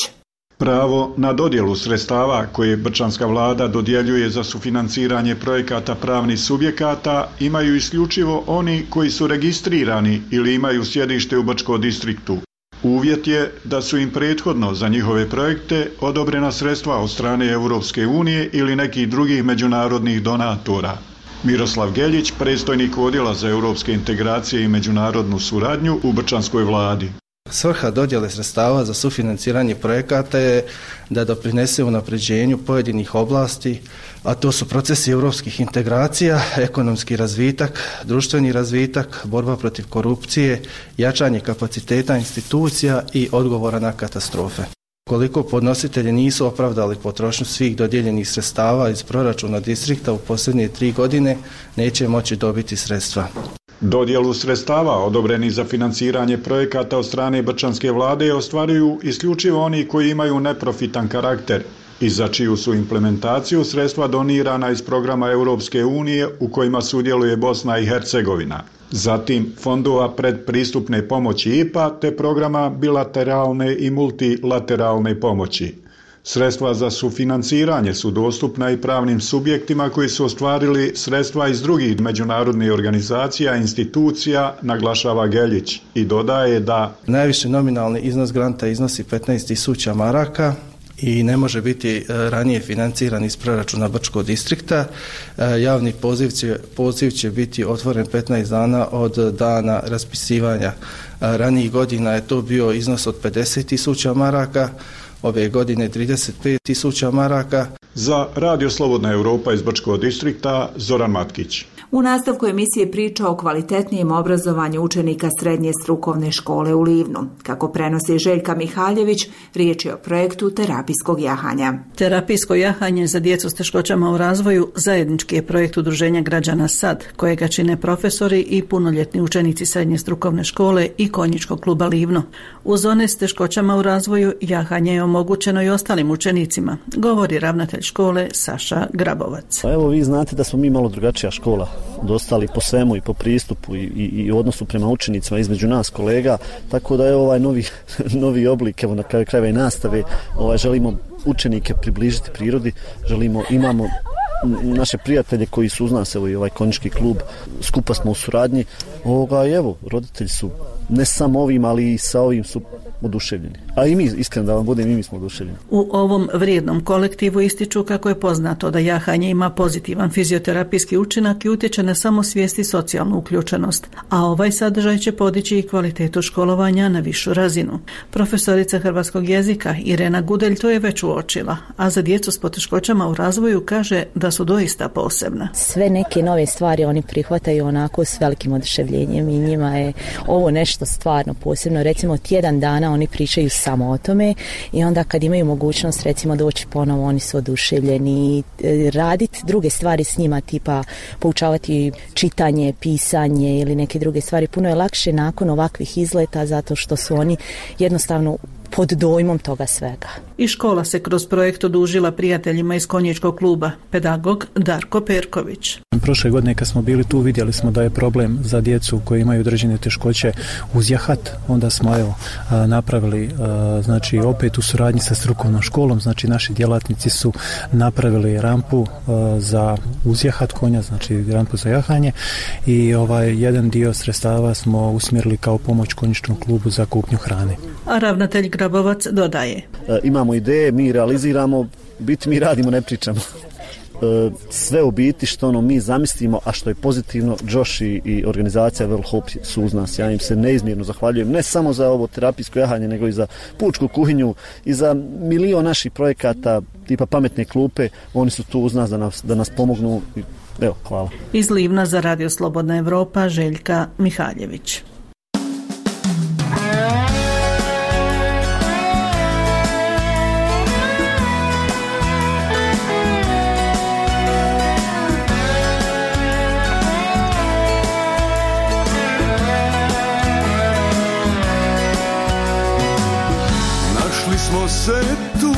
Pravo na dodjelu sredstava koje brčanska vlada dodjeljuje za sufinansiranje projekata pravnih subjekata imaju isključivo oni koji su registrirani ili imaju sjedište u Brčkom distriktu. Uvjet je da su im prethodno za njihove projekte odobrena sredstva od strane Europske unije ili nekih drugih međunarodnih donatora. Miroslav Geljić, predstojnik odjela za europske integracije i međunarodnu suradnju u brčanskoj vladi. Svrha dodjele sredstava za sufinanciranje projekata je da doprinese unapređenju pojedinih oblasti, a to su procesi europskih integracija, ekonomski razvitak, društveni razvitak, borba protiv korupcije, jačanje kapaciteta institucija i odgovora na katastrofe. Koliko podnositelji nisu opravdali potrošnju svih dodijeljenih sredstava iz proračuna distrikta u posljednje tri godine, neće moći dobiti sredstva. Dodjelu sredstava odobrenih za financiranje projekata od strane brčanske vlade ostvaruju isključivo oni koji imaju neprofitan karakter i za čiju su implementaciju sredstva donirana iz programa Europske unije u kojima sudjeluje Bosna i Hercegovina. Zatim fondova predpristupne pomoći I P A te programa bilateralne i multilateralne pomoći. Sredstva za sufinanciranje su dostupna i pravnim subjektima koji su ostvarili sredstva iz drugih međunarodnih organizacija i institucija, naglašava Geljić i dodaje da najviši nominalni iznos granta iznosi petnaest tisuća maraka i ne može biti ranije financiran iz proračuna Brčkog distrikta. Javni poziv će, poziv će biti otvoren petnaest dana od dana raspisivanja. Ranijih godina je to bio iznos od pedeset tisuća maraka, ove godine trideset pet tisuća maraka. Za Radio Slobodna Europa iz Brčkog distrikta, Zoran Matkić. U nastavku emisije priča o kvalitetnijem obrazovanju učenika srednje strukovne škole u Livnu. Kako prenosi Željka Mihaljević, riječ je o projektu terapijskog jahanja. Terapijsko jahanje za djecu s teškoćama u razvoju zajednički je projekt Udruženja građana S A D, kojega čine profesori i punoljetni učenici srednje strukovne škole i konjičkog kluba Livno. Uz one s teškoćama u razvoju jahanje je omogućeno i ostalim učenicima, govori ravnatelj škole Saša Grabovac. Pa evo, vi znate da smo mi malo drugačija škola od ostalih po svemu i po pristupu i, i, i odnosu prema učenicima između nas kolega, tako da je ovaj novi, novi oblik, evo na kraju krajeva i nastave, ovaj, želimo učenike približiti prirodi, želimo, imamo naše prijatelje koji su uz nas, evo i ovaj konjički klub, skupa smo u suradnji, ovoga, evo, roditelji su ne samo ovim, ali i sa ovim su oduševljeni. A i mi, iskreno da vam budem, i mi smo oduševljeni. U ovom vrijednom kolektivu ističu kako je poznato da jahanje ima pozitivan fizioterapijski učinak i utječe na samosvijest i socijalnu uključenost, a ovaj sadržaj će podići i kvalitetu školovanja na višu razinu. Profesorica hrvatskog jezika Irena Gudelj to je već uočila, a za djecu s poteškoćama u razvoju kaže da su doista posebna. Sve neke nove stvari oni prihvataju onako s velikim oduševljenjem i njima je ovo nešto stvarno posebno. Recimo tjedan dana oni pričaju samo o tome i onda kad imaju mogućnost recimo doći ponovo, oni su oduševljeni, raditi druge stvari s njima, tipa poučavati čitanje, pisanje ili neke druge stvari. Puno je lakše nakon ovakvih izleta zato što su oni jednostavno pod dojmom toga svega. I škola se kroz projekt odužila prijateljima iz konjičkog kluba, pedagog Darko Perković. Prošle godine kad smo bili tu vidjeli smo da je problem za djecu koji imaju određene teškoće uzjahat, onda smo evo napravili znači opet u suradnji sa strukovnom školom, znači naši djelatnici su napravili rampu za uzjahat konja, znači rampu za jahanje i ovaj jedan dio sredstava smo usmjerili kao pomoć konjičkom klubu za kupnju hrane. A ravnatelj Grabovac dodaje. E, imamo ideje, mi realiziramo, biti mi radimo, ne pričamo. E, sve u biti što ono mi zamislimo, a što je pozitivno, Josh i, i organizacija World Hope su uz nas. Ja im se neizmjerno zahvaljujem, ne samo za ovo terapijsko jahanje, nego i za pučku kuhinju i za milion naših projekata, tipa pametne klupe, oni su tu uz nas da nas, da nas pomognu. Evo, hvala. Iz Livna za Radio Slobodna Evropa, Željka Mihaljević. Našli smo suncetu,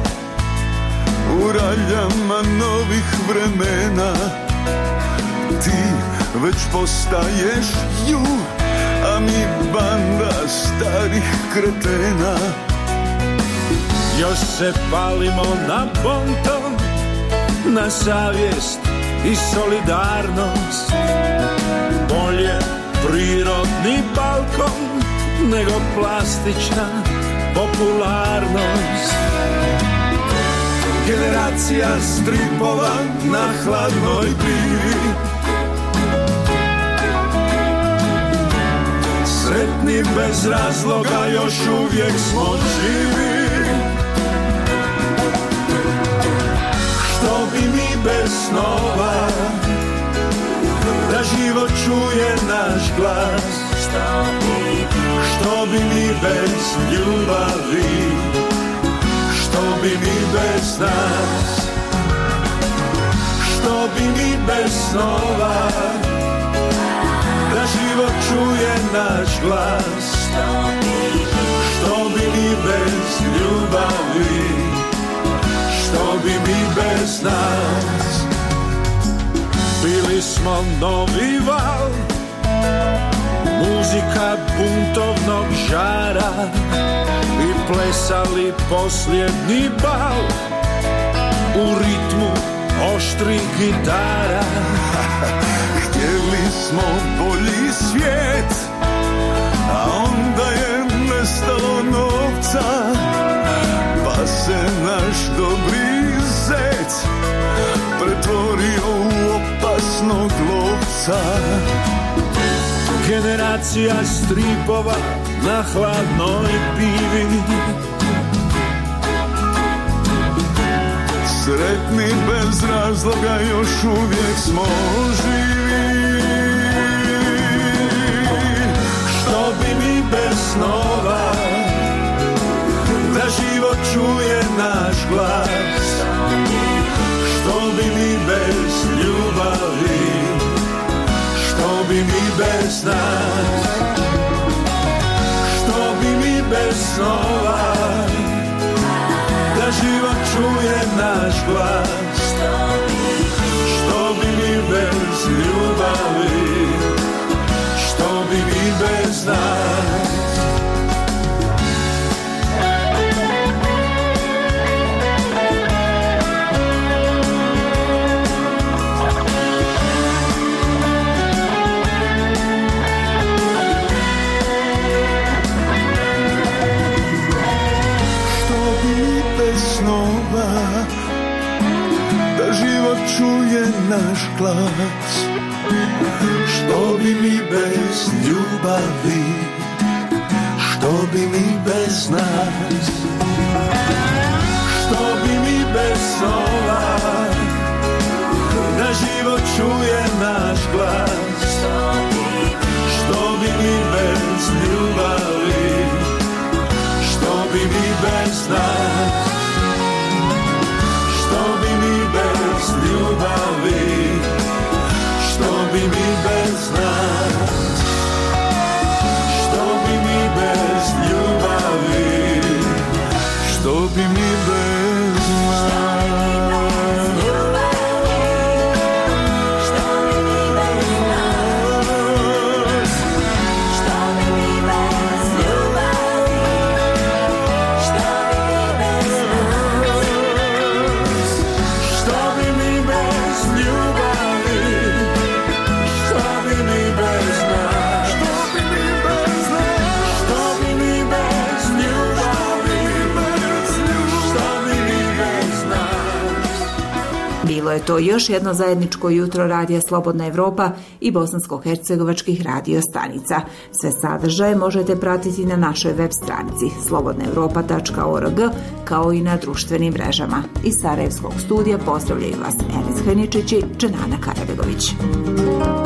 u raljama novih vremena. Ti već postaješ ju, a mi banda starih kretena. Još se palimo na bonton, na savjest i solidarnost. Bolje prirodni balkon nego plastična popularnost. Generacija stripova na hladnoj pivi, sretni bez razloga, još uvijek smo živi. Što bi mi bez snova, da život čuje naš glas. Što bi mi bez ljubavi, što bi mi bez nas. Što bi mi bez snova, da život čuje naš glas. Što bi mi bez ljubavi, što bi mi bez nas. Bili smo novi val, muzika buntovnog žara, i plesali posljednji bal u ritmu oštrih gitara. Htjeli smo bolji svijet, a onda je nestalo novca, pa se naš dobri zec pretvorio u opasnog lovca. Generacija stripova na hladnoj pivi, sretni bez razloga, još uvijek smo živi. Što bi mi bez snova, da život čuje naš glas. Što bi mi bez ljubavi, što bi mi bez nas. Što bi mi bez snova, da život čuje naš glas. Što bi mi bez ljubavi, što bi mi bez nas. Snova, da život čuje naš glas. Što bi mi bez ljubavi, što bi mi bez nas. Što bi mi bez snova, da život čuje naš glas. Što bi mi bez ljubavi, što bi mi bez nas. Što bi mi bez ljubavi, što bi mi bez nas. Što bi mi bez ljubavi, što bi mi bez nas. Bilo je to još jedno zajedničko jutro Radija Slobodna Evropa i bosansko-hercegovačkih radio stanica. Sve sadržaje možete pratiti na našoj web stranici slobodna evropa tačka org kao i na društvenim mrežama. Iz Sarajevskog studija pozdravljaju vas Enis Heničić i Dženana Karabegović.